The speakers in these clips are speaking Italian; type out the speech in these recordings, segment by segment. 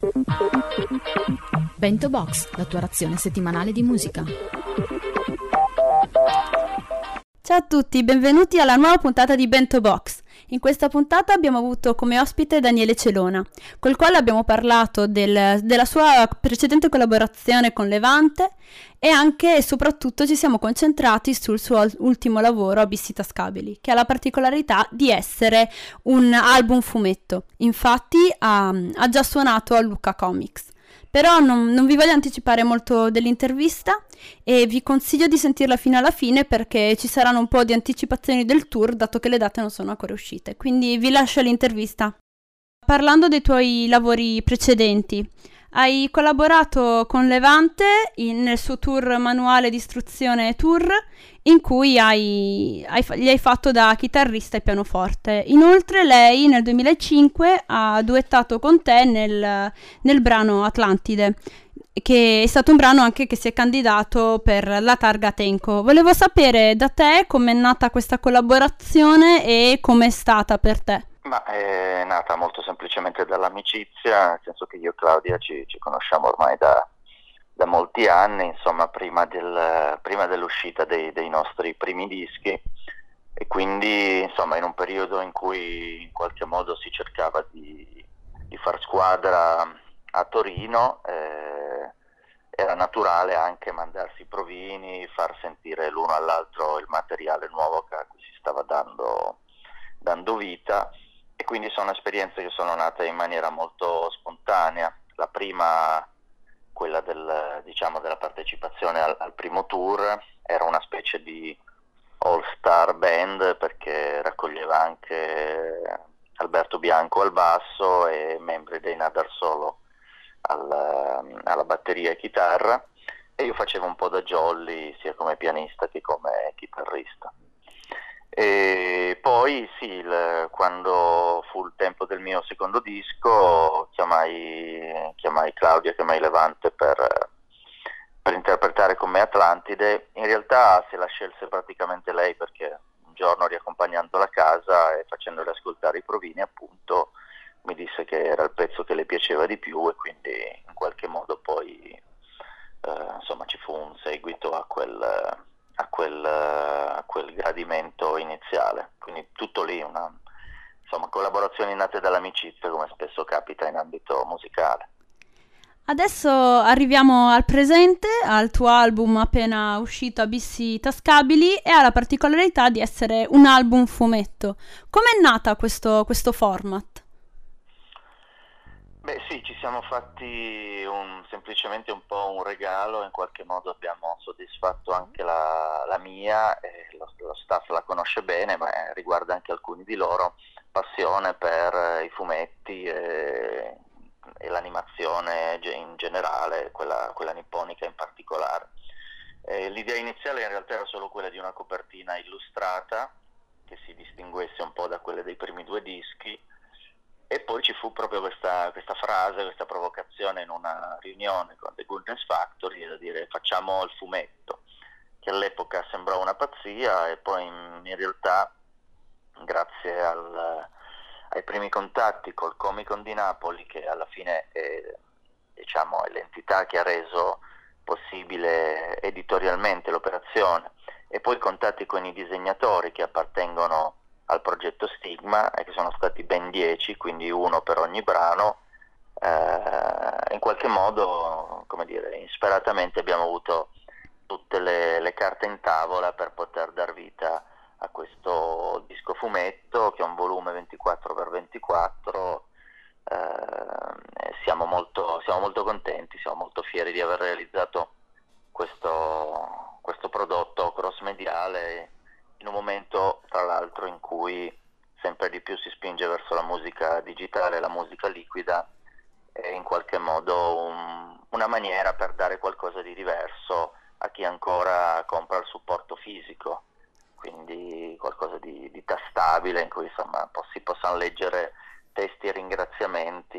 Bento Box, la tua razione settimanale di musica. Ciao a tutti, benvenuti alla nuova puntata di Bento Box. In questa puntata abbiamo avuto come ospite Daniele Celona, col quale abbiamo parlato della sua precedente collaborazione con Levante e anche e soprattutto ci siamo concentrati sul suo ultimo lavoro, Abissi Tascabili, che ha la particolarità di essere un album fumetto. Infatti ha già suonato a Lucca Comics. Però non vi voglio anticipare molto dell'intervista e vi consiglio di sentirla fino alla fine perché ci saranno un po' di anticipazioni del tour, dato che le date non sono ancora uscite. Quindi vi lascio l'intervista. Parlando dei tuoi lavori precedenti, hai collaborato con Levante nel suo tour manuale di istruzione tour, in cui gli hai fatto da chitarrista e pianoforte. Inoltre lei nel 2005 ha duettato con te nel brano Atlantide, che è stato un brano anche che si è candidato per la targa Tenco. Volevo sapere da te com'è nata questa collaborazione e com'è stata per te. Ma è nata molto semplicemente dall'amicizia, nel senso che io e Claudia ci conosciamo ormai da molti anni, insomma prima dell'uscita dei nostri primi dischi, e quindi insomma in un periodo in cui in qualche modo si cercava di far squadra a Torino, era naturale anche mandarsi i provini, far sentire l'uno all'altro il materiale nuovo a cui si stava dando vita. E quindi sono esperienze che sono nate in maniera molto spontanea. La prima, quella della partecipazione al primo tour, era una specie di all-star band perché raccoglieva anche Alberto Bianco al basso e membri dei Nadar Solo alla batteria e chitarra, e io facevo un po' da jolly sia come pianista che come chitarrista. E poi sì, quando fu il tempo del mio secondo disco chiamai Claudia, chiamai Levante per interpretare con me Atlantide. In realtà se la scelse praticamente lei, perché un giorno riaccompagnandola a casa e facendole ascoltare i provini appunto mi disse che era il pezzo che le piaceva di più, e quindi in qualche modo poi insomma ci fu un seguito a quel gradimento iniziale, quindi tutto lì, collaborazioni nate dall'amicizia, come spesso capita in ambito musicale. Adesso arriviamo al presente, al tuo album appena uscito, Abissi Tascabili, e ha la particolarità di essere un album fumetto. Com'è nata questo format? Beh sì, ci siamo fatti semplicemente un po' un regalo, in qualche modo abbiamo soddisfatto anche la mia, e lo staff la conosce bene, ma riguarda anche alcuni di loro, passione per i fumetti e l'animazione in generale, quella nipponica in particolare. L'idea iniziale in realtà era solo quella di una copertina illustrata che si distinguesse un po' da quelle dei primi due dischi. E poi ci fu proprio questa frase, questa provocazione in una riunione con The Goodness Factory, da dire facciamo il fumetto, che all'epoca sembrò una pazzia, e poi in realtà grazie ai primi contatti col Comic-Con di Napoli, che alla fine è l'entità che ha reso possibile editorialmente l'operazione, e poi contatti con i disegnatori che appartengono al progetto Stigma, e che sono stati ben 10, quindi uno per ogni brano, in qualche modo, come dire, insperatamente abbiamo avuto tutte le carte in tavola per poter dar vita a questo disco fumetto, che è un volume 24x24. Siamo molto contenti, siamo molto fieri di aver realizzato questo prodotto cross-mediale in un momento, tra l'altro, in cui sempre di più si spinge verso la musica digitale, la musica liquida, e in qualche modo una maniera per dare qualcosa di diverso a chi ancora compra il supporto fisico, quindi qualcosa di tastabile, in cui insomma si possano leggere testi e ringraziamenti,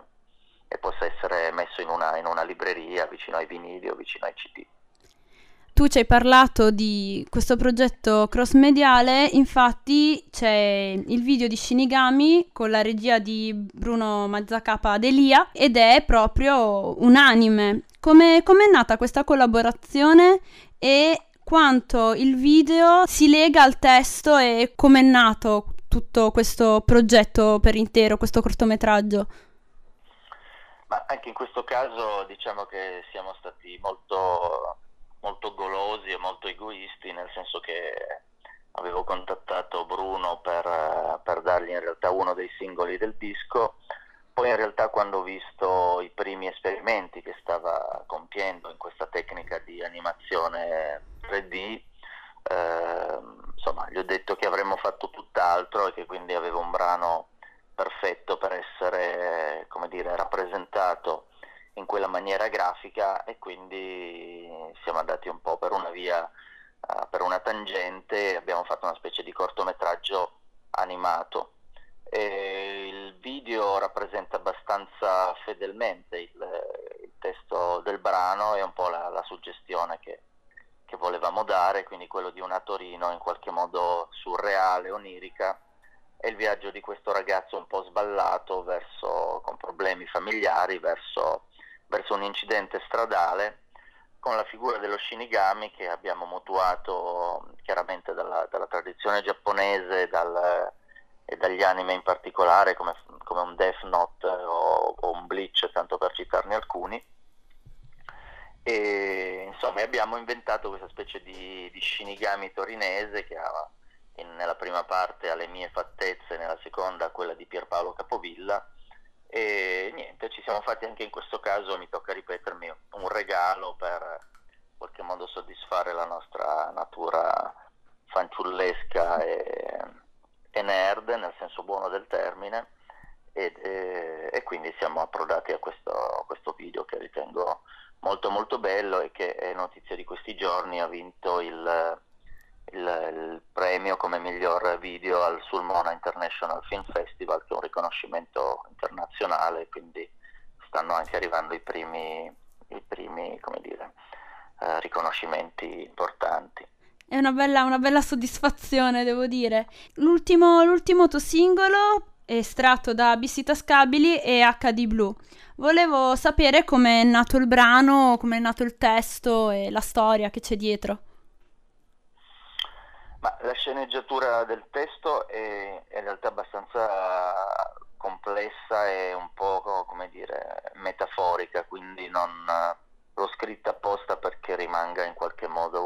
e possa essere messo in una libreria vicino ai vinili o vicino ai CD. tu ci hai parlato di questo progetto cross-mediale, infatti c'è il video di Shinigami con la regia di Bruno Mazzacapa Delia ed è proprio un anime. Come è nata questa collaborazione e quanto il video si lega al testo e come è nato tutto questo progetto per intero, questo cortometraggio? Ma anche in questo caso diciamo che siamo stati molto, molto golosi e molto egoisti, nel senso che avevo contattato Bruno per dargli in realtà uno dei singoli del disco. Poi in realtà quando ho visto i primi esperimenti che stava compiendo in questa tecnica di animazione 3D, insomma gli ho detto che avremmo fatto tutt'altro e che quindi avevo un brano perfetto per essere, come dire, rappresentato in quella maniera grafica, e quindi siamo andati un po' per una via, per una tangente, e abbiamo fatto una specie di cortometraggio animato. E il video rappresenta abbastanza fedelmente il testo del brano e un po' la suggestione che volevamo dare, quindi quello di una Torino in qualche modo surreale, onirica, e il viaggio di questo ragazzo un po' sballato con problemi familiari verso un incidente stradale, con la figura dello Shinigami che abbiamo mutuato chiaramente dalla tradizione giapponese e dagli anime in particolare, come un Death Note o un Bleach, tanto per citarne alcuni. E insomma abbiamo inventato questa specie di Shinigami torinese che ha nella prima parte alle mie fattezze, nella seconda quella di Pierpaolo Capovilla, e niente, ci siamo fatti anche in questo caso, mi tocca ripetermi, un regalo per in qualche modo soddisfare la nostra natura fanciullesca e nerd, nel senso buono del termine, e quindi siamo approdati a questo video che ritengo molto molto bello e che è notizia di questi giorni, ha vinto il premio come miglior video al Sulmona International Film Festival, che è un riconoscimento internazionale, quindi stanno anche arrivando i primi come dire, riconoscimenti importanti. È una bella soddisfazione, devo dire. L'ultimo tuo singolo, estratto da Abissi Tascabili, è HD Blue. Volevo sapere come è nato il brano, come è nato il testo e la storia che c'è dietro. Ma la sceneggiatura del testo è in realtà abbastanza complessa e un po', come dire, metaforica, quindi non l'ho scritta apposta perché rimanga in qualche modo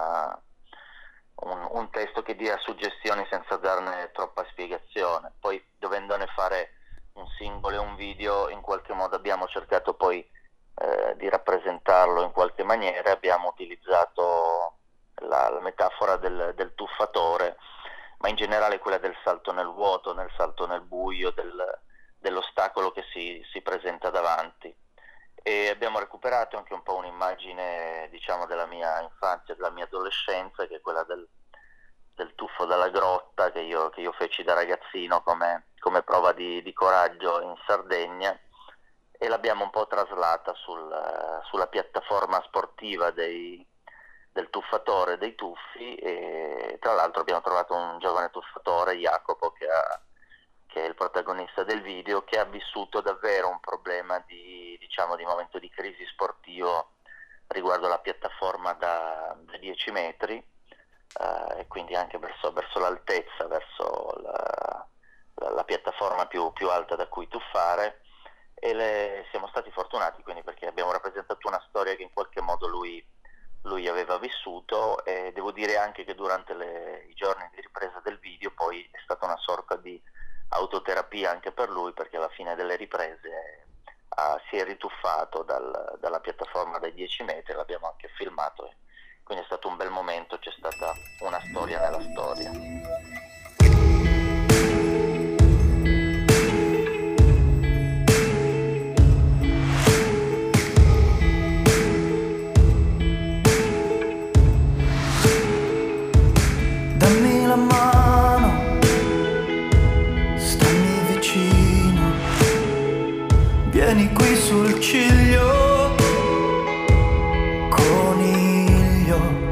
un testo che dia suggestioni senza darne troppa spiegazione. Poi, dovendone fare un singolo e un video, in qualche modo abbiamo cercato poi di rappresentarlo in qualche maniera. Abbiamo utilizzato la metafora del tuffatore, ma in generale quella del salto nel vuoto, nel salto nel buio, dell'ostacolo che si presenta davanti. E abbiamo recuperato anche un po' un'immagine, diciamo, della mia infanzia, della mia adolescenza, che è quella del tuffo dalla grotta che io feci da ragazzino come prova di coraggio in Sardegna, e l'abbiamo un po' traslata sulla piattaforma sportiva del tuffatore dei tuffi, e tra l'altro abbiamo trovato un giovane tuffatore, Jacopo, che è il protagonista del video, che ha vissuto davvero un problema di momento di crisi sportivo riguardo la piattaforma da 10 metri, e quindi anche verso l'altezza, verso la piattaforma più alta da cui tuffare, e siamo stati fortunati quindi perché abbiamo rappresentato una storia che in qualche modo lui aveva vissuto, e devo dire anche che durante i giorni di ripresa del video poi è stata una sorta di autoterapia anche per lui, perché alla fine delle riprese si è rituffato dalla piattaforma dai 10 metri, l'abbiamo anche filmato, e quindi è stato un bel momento, c'è stata una storia nella storia. Dammi la mano, stammi vicino, vieni qui sul ciglio, coniglio.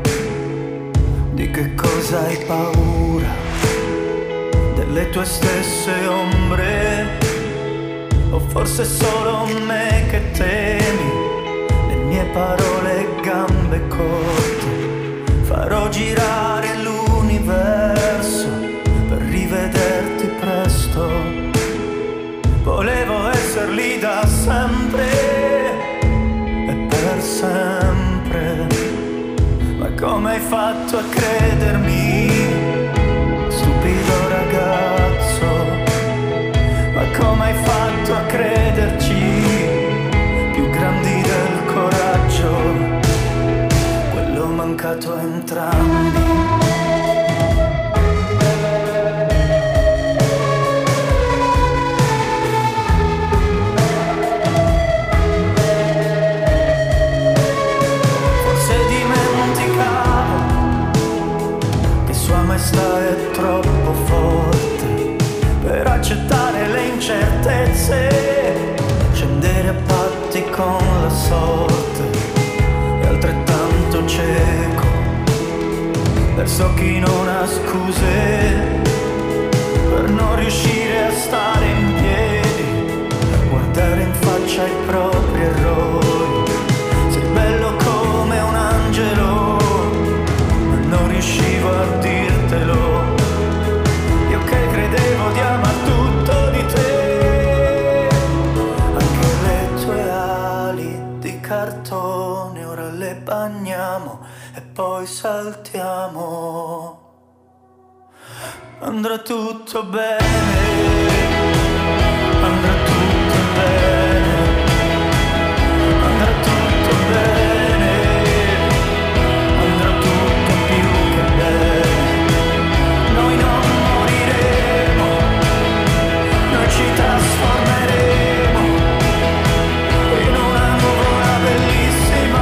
cosa hai paura? Delle tue stesse ombre? O forse solo me che temi le mie parole e gambe corte? Farò girare l'universo per rivederti presto. Volevo essere lì da sempre e per sempre. Ma come hai fatto a credermi, stupido ragazzo? Ma come hai fatto a crederci, più grandi del coraggio? Quello mancato a entrambi. È troppo forte per accettare le incertezze, scendere a patti con la sorte. È altrettanto cieco verso chi non ha scuse per non riuscire a stare in piedi, guardare in faccia i propri errori. Sei bello come un angelo, ma non riuscivo a dirtelo. Io che credevo di amar tutto di te. Anche le tue ali di cartone ora le bagniamo e poi saltiamo. Andrà tutto bene, andrà tutto bene, andrà tutto bene, andrà tutto più che bene. Noi non moriremo, noi ci trasformeremo in una nuvola bellissima.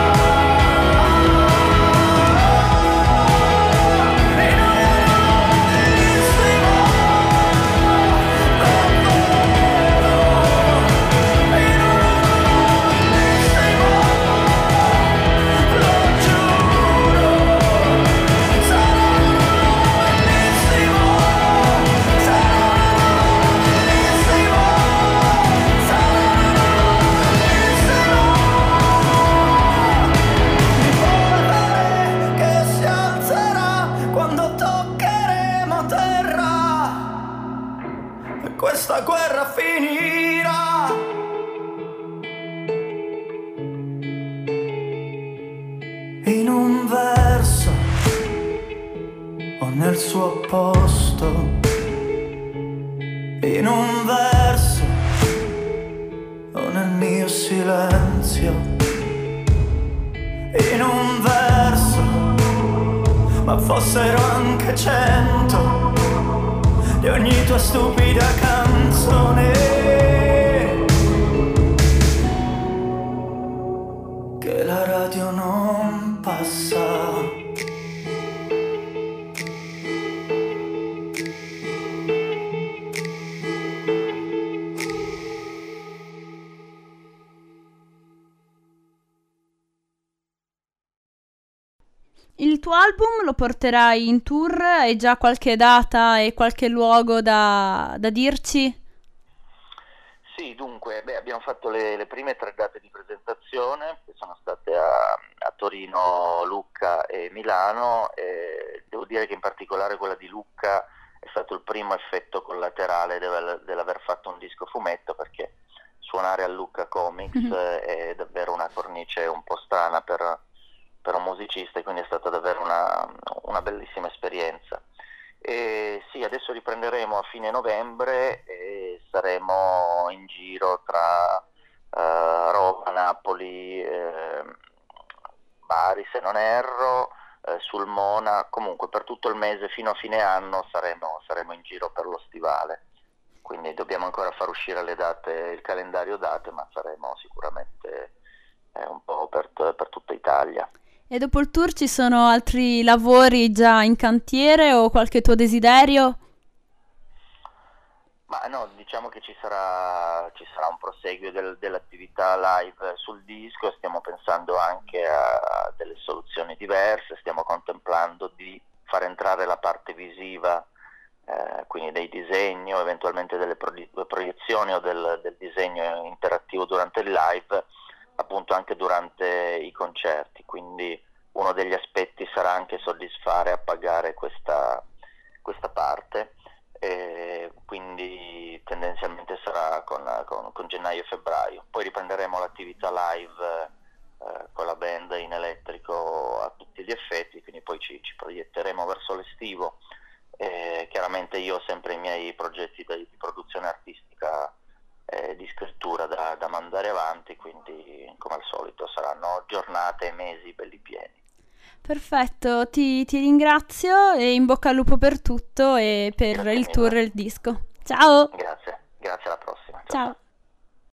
Questa guerra finirà. In un verso o nel suo posto, in un verso o nel mio silenzio, in un verso, ma fossero anche 100 di ogni tua stupida canzone, che la radio non passa. Il tuo album lo porterai in tour? Hai già qualche data e qualche luogo da dirci? Sì, dunque, abbiamo fatto le prime 3 date di presentazione, che sono state a Torino, Lucca e Milano, e devo dire che in particolare quella di Lucca è stato il primo effetto collaterale dell'aver fatto un disco fumetto, perché suonare a Lucca Comics è davvero una cornice un po' strana per un musicista, e quindi è stata davvero una bellissima esperienza. E sì, adesso riprenderemo a fine novembre e saremo in giro tra Roma, Napoli, Bari se non erro, Sulmona, comunque per tutto il mese fino a fine anno saremo in giro per lo stivale. Quindi dobbiamo ancora far uscire le date, il calendario date, ma saremo sicuramente un po' per tutta Italia. E dopo il tour ci sono altri lavori già in cantiere o qualche tuo desiderio? Ma no, diciamo che ci sarà un proseguio dell'attività live sul disco, e stiamo pensando anche a delle soluzioni diverse, stiamo contemplando di far entrare la parte visiva, quindi dei disegni o eventualmente delle proiezioni o del disegno interattivo durante il live, appunto anche durante i concerti, quindi uno degli aspetti sarà anche soddisfare e appagare questa parte, e quindi tendenzialmente sarà con gennaio e febbraio. Poi riprenderemo l'attività live con la band in elettrico a tutti gli effetti, quindi poi ci proietteremo verso l'estivo. Chiaramente io ho sempre i miei progetti di produzione artistica, di scrittura da mandare avanti, quindi come al solito saranno giornate e mesi belli pieni. Perfetto, ti ringrazio e in bocca al lupo per tutto e per il tour e il disco. Ciao! Grazie, alla prossima. Ciao.